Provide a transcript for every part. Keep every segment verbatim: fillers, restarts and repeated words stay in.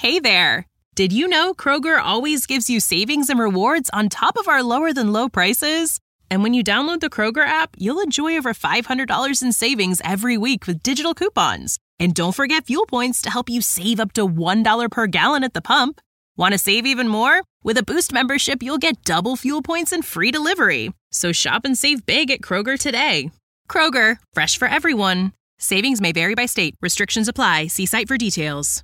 Hey there! Did you know Kroger always gives you savings and rewards on top of our lower-than-low prices? And when you download the Kroger app, you'll enjoy over five hundred dollars in savings every week with digital coupons. And don't forget fuel points to help you save up to one dollar per gallon at the pump. Want to save even more? With a Boost membership, you'll get double fuel points and free delivery. So shop and save big at Kroger today. Kroger, fresh for everyone. Savings may vary by state. Restrictions apply. See site for details.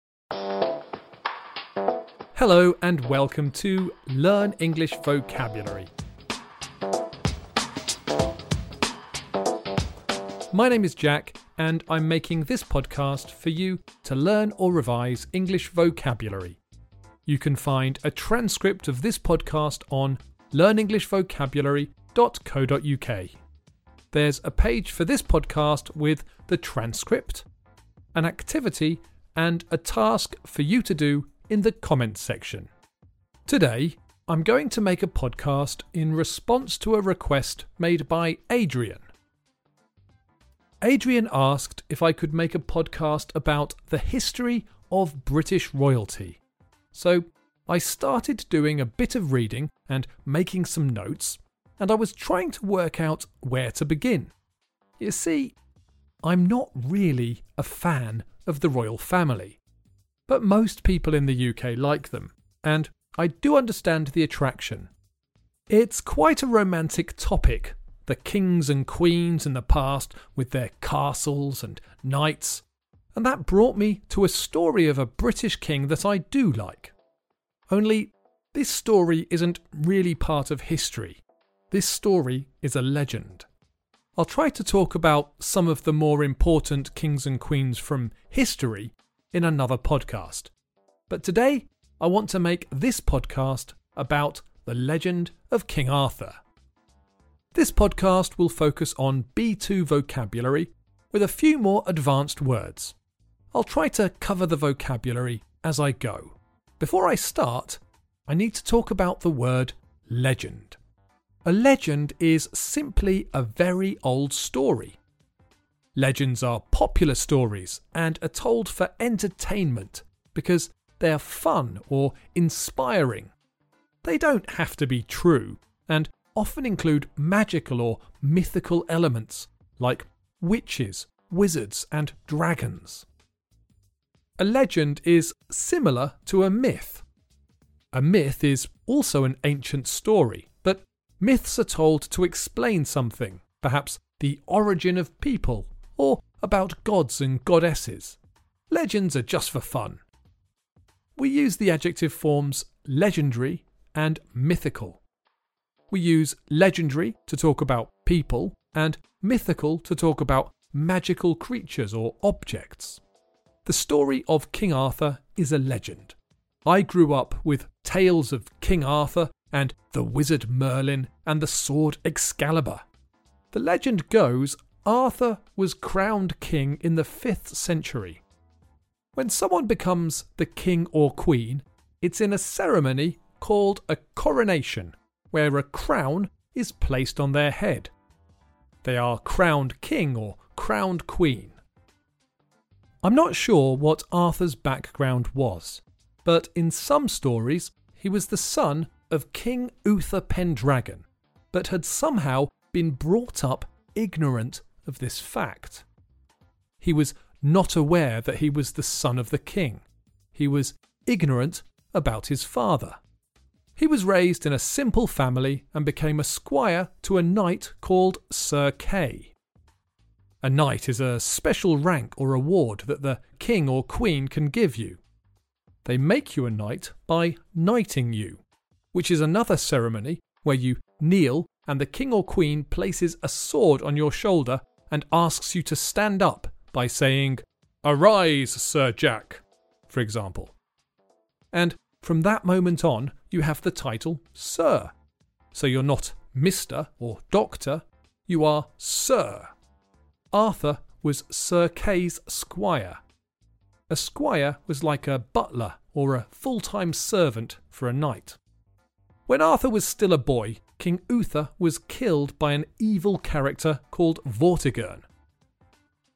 Hello and welcome to Learn English Vocabulary. My name is Jack and I'm making this podcast for you to learn or revise English vocabulary. You can find a transcript of this podcast on learn english vocabulary dot co dot uk. There's a page for this podcast with the transcript, an activity and a task for you to do in the comments section. Today, I'm going to make a podcast in response to a request made by Adrian. Adrian asked if I could make a podcast about the history of British royalty. So I started doing a bit of reading and making some notes, and I was trying to work out where to begin. You see, I'm not really a fan of the royal family, but most people in the U K like them, and I do understand the attraction. It's quite a romantic topic, the kings and queens in the past with their castles and knights, and that brought me to a story of a British king that I do like. Only, this story isn't really part of history. This story is a legend. I'll try to talk about some of the more important kings and queens from history in another podcast. But today, I want to make this podcast about the legend of King Arthur. This podcast will focus on B two vocabulary with a few more advanced words. I'll try to cover the vocabulary as I go. Before I start, I need to talk about the word legend. A legend is simply a very old story. Legends are popular stories and are told for entertainment because they are fun or inspiring. They don't have to be true and often include magical or mythical elements like witches, wizards, and dragons. A legend is similar to a myth. A myth is also an ancient story, but myths are told to explain something, perhaps the origin of people, or about gods and goddesses. Legends are just for fun. We use the adjective forms legendary and mythical. We use legendary to talk about people and mythical to talk about magical creatures or objects. The story of King Arthur is a legend. I grew up with tales of King Arthur and the wizard Merlin and the sword Excalibur. The legend goes Arthur was crowned king in the fifth century. When someone becomes the king or queen, it's in a ceremony called a coronation, where a crown is placed on their head. They are crowned king or crowned queen. I'm not sure what Arthur's background was, but in some stories he was the son of King Uther Pendragon, but had somehow been brought up ignorant of this fact. He was not aware that he was the son of the king. He was ignorant about his father. He was raised in a simple family and became a squire to a knight called Sir Kay. A knight is a special rank or award that the king or queen can give you. They make you a knight by knighting you, which is another ceremony where you kneel and the king or queen places a sword on your shoulder and asks you to stand up by saying, "Arise, Sir Jack," for example. And from that moment on, you have the title Sir. So you're not Mister or Doctor, you are Sir. Arthur was Sir Kay's squire. A squire was like a butler or a full-time servant for a knight. When Arthur was still a boy, King Uther was killed by an evil character called Vortigern.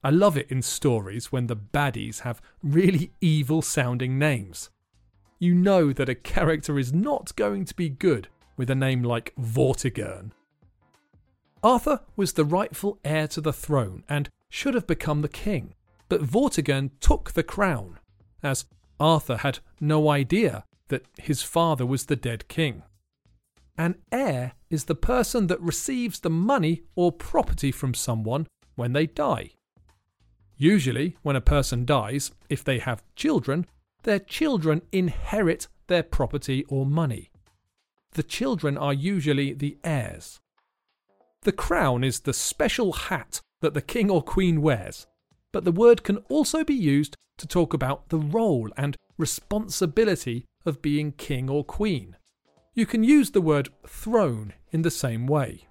I love it in stories when the baddies have really evil-sounding names. You know that a character is not going to be good with a name like Vortigern. Arthur was the rightful heir to the throne and should have become the king, but Vortigern took the crown, as Arthur had no idea that his father was the dead king. An heir is the person that receives the money or property from someone when they die. Usually, when a person dies, if they have children, their children inherit their property or money. The children are usually the heirs. The crown is the special hat that the king or queen wears, but the word can also be used to talk about the role and responsibility of being king or queen. You can use the word throne in the same way.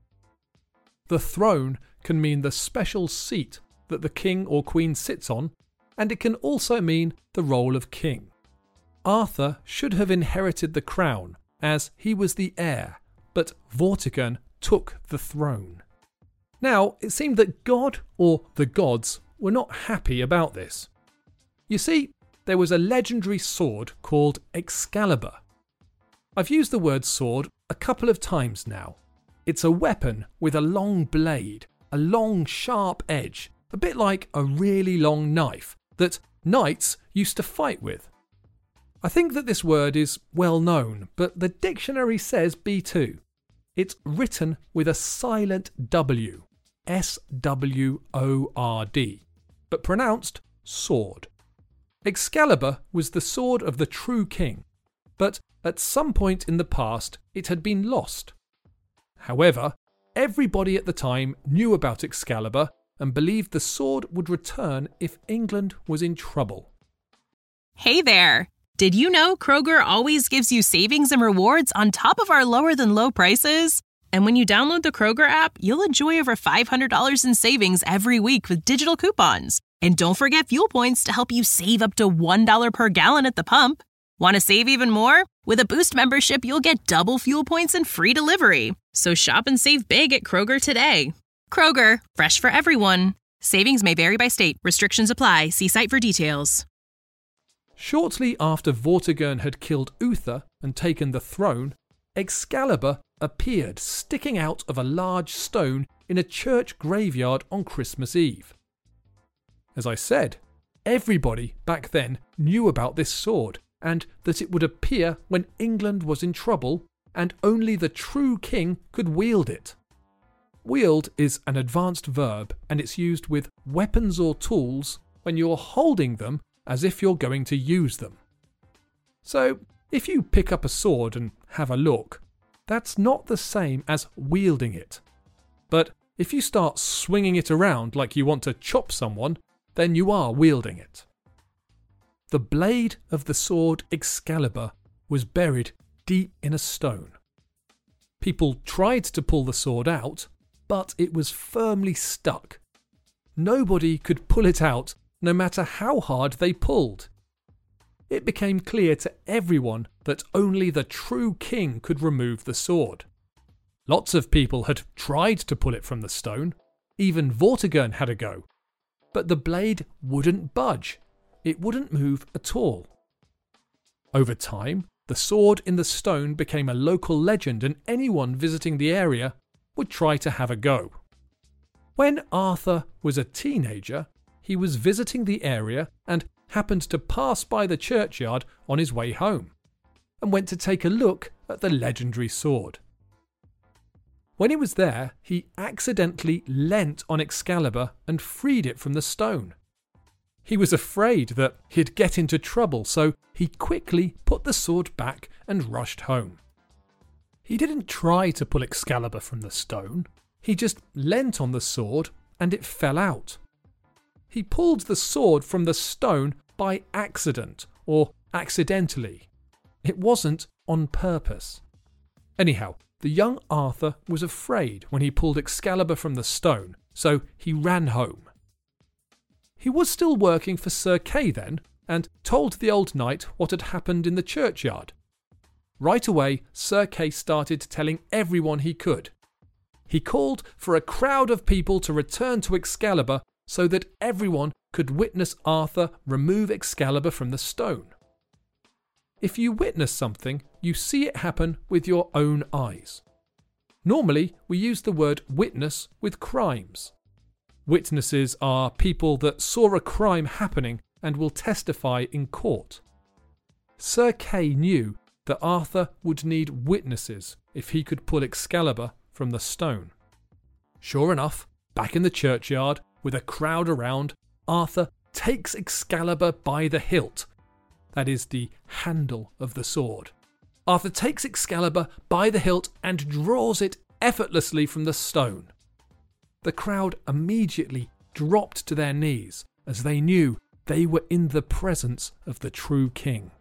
The throne can mean the special seat that the king or queen sits on, and it can also mean the role of king. Arthur should have inherited the crown, as he was the heir, but Vortigern took the throne. Now, it seemed that God, or the gods, were not happy about this. You see, there was a legendary sword called Excalibur. I've used the word sword a couple of times now. It's a weapon with a long blade, a long sharp edge, a bit like a really long knife that knights used to fight with. I think that this word is well known, but the dictionary says B two. It's written with a silent W, S W O R D, but pronounced sword. Excalibur was the sword of the true king, but at some point in the past it had been lost. However, everybody at the time knew about Excalibur and believed the sword would return if England was in trouble. Hey there! Did you know Kroger always gives you savings and rewards on top of our lower than low prices? And when you download the Kroger app, you'll enjoy over five hundred dollars in savings every week with digital coupons. And don't forget fuel points to help you save up to one dollar per gallon at the pump. Want to save even more? With a Boost membership, you'll get double fuel points and free delivery. So shop and save big at Kroger today. Kroger, fresh for everyone. Savings may vary by state. Restrictions apply. See site for details. Shortly after Vortigern had killed Uther and taken the throne, Excalibur appeared sticking out of a large stone in a church graveyard on Christmas Eve. As I said, everybody back then knew about this sword and that it would appear when England was in trouble and only the true king could wield it. Wield is an advanced verb and it's used with weapons or tools when you're holding them as if you're going to use them. So, if you pick up a sword and have a look, that's not the same as wielding it. But if you start swinging it around like you want to chop someone, then you are wielding it. The blade of the sword Excalibur was buried deep in a stone. People tried to pull the sword out, but it was firmly stuck. Nobody could pull it out no matter how hard they pulled. It became clear to everyone that only the true king could remove the sword. Lots of people had tried to pull it from the stone. Even Vortigern had a go. But the blade wouldn't budge. It wouldn't move at all. Over time, the sword in the stone became a local legend and anyone visiting the area would try to have a go. When Arthur was a teenager, he was visiting the area and happened to pass by the churchyard on his way home, and went to take a look at the legendary sword. When he was there, he accidentally leant on Excalibur and freed it from the stone. He was afraid that he'd get into trouble, so he quickly put the sword back and rushed home. He didn't try to pull Excalibur from the stone, he just leant on the sword and it fell out. He pulled the sword from the stone by accident, or accidentally. It wasn't on purpose. Anyhow, the young Arthur was afraid when he pulled Excalibur from the stone, so he ran home. He was still working for Sir Kay then, and told the old knight what had happened in the churchyard. Right away, Sir Kay started telling everyone he could. He called for a crowd of people to return to Excalibur so that everyone could witness Arthur remove Excalibur from the stone. If you witness something, you see it happen with your own eyes. Normally, we use the word witness with crimes. Witnesses are people that saw a crime happening and will testify in court. Sir Kay knew that Arthur would need witnesses if he could pull Excalibur from the stone. Sure enough, back in the churchyard, with a crowd around, Arthur takes Excalibur by the hilt. That is the handle of the sword. Arthur takes Excalibur by the hilt and draws it effortlessly from the stone. The crowd immediately dropped to their knees as they knew they were in the presence of the true king.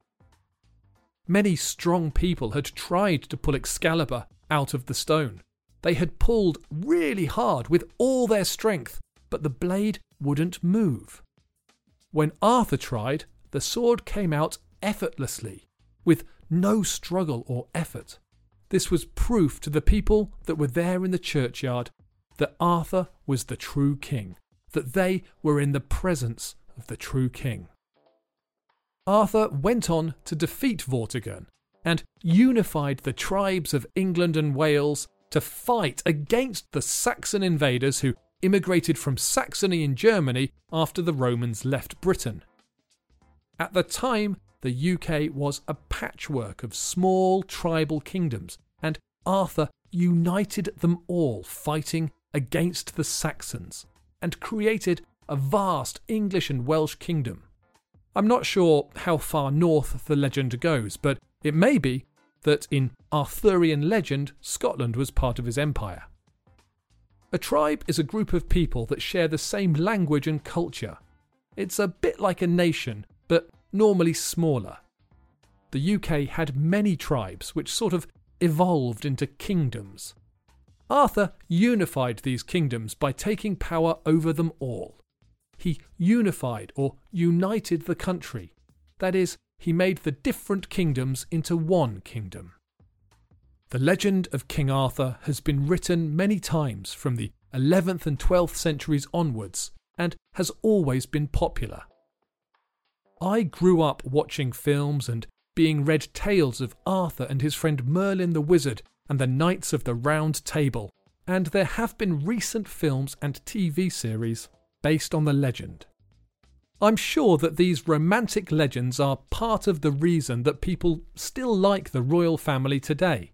Many strong people had tried to pull Excalibur out of the stone. They had pulled really hard with all their strength, but the blade wouldn't move. When Arthur tried, the sword came out effortlessly, with no struggle or effort. This was proof to the people that were there in the churchyard that Arthur was the true king, that they were in the presence of the true king. Arthur went on to defeat Vortigern and unified the tribes of England and Wales to fight against the Saxon invaders who immigrated from Saxony in Germany after the Romans left Britain. At the time, the U K was a patchwork of small tribal kingdoms, and Arthur united them all fighting against the Saxons and created a vast English and Welsh kingdom. I'm not sure how far north the legend goes, but it may be that in Arthurian legend, Scotland was part of his empire. A tribe is a group of people that share the same language and culture. It's a bit like a nation, but normally smaller. The U K had many tribes which sort of evolved into kingdoms. Arthur unified these kingdoms by taking power over them all. He unified or united the country. That is, he made the different kingdoms into one kingdom. The legend of King Arthur has been written many times from the eleventh and twelfth centuries onwards and has always been popular. I grew up watching films and being read tales of Arthur and his friend Merlin the Wizard and the Knights of the Round Table, and there have been recent films and T V series based on the legend. I'm sure that these romantic legends are part of the reason that people still like the royal family today.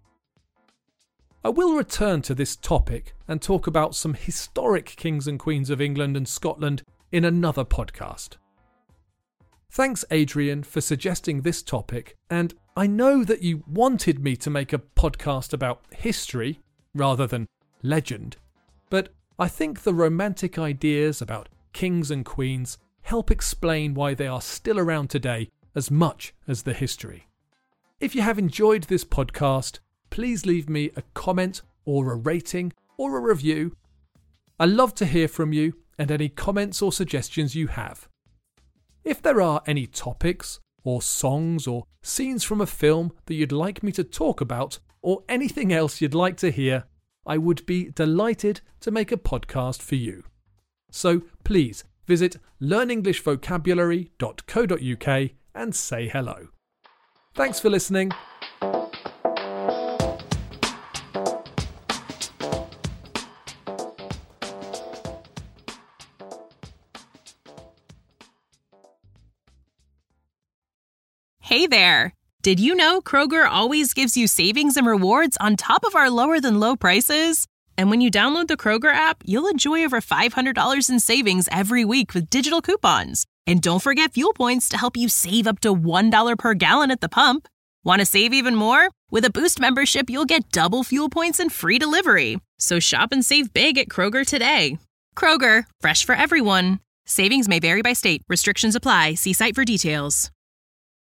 I will return to this topic and talk about some historic kings and queens of England and Scotland in another podcast. Thanks, Adrian, for suggesting this topic, and I know that you wanted me to make a podcast about history rather than legend, but I think the romantic ideas about kings and queens help explain why they are still around today as much as the history. If you have enjoyed this podcast, please leave me a comment or a rating or a review. I love to hear from you and any comments or suggestions you have. If there are any topics or songs or scenes from a film that you'd like me to talk about or anything else you'd like to hear, I would be delighted to make a podcast for you. So please visit learn english vocabulary dot co dot uk and say hello. Thanks for listening. Hey there! Did you know Kroger always gives you savings and rewards on top of our lower than low prices? And when you download the Kroger app, you'll enjoy over five hundred dollars in savings every week with digital coupons. And don't forget fuel points to help you save up to one dollar per gallon at the pump. Want to save even more? With a Boost membership, you'll get double fuel points and free delivery. So shop and save big at Kroger today. Kroger, fresh for everyone. Savings may vary by state. Restrictions apply. See site for details.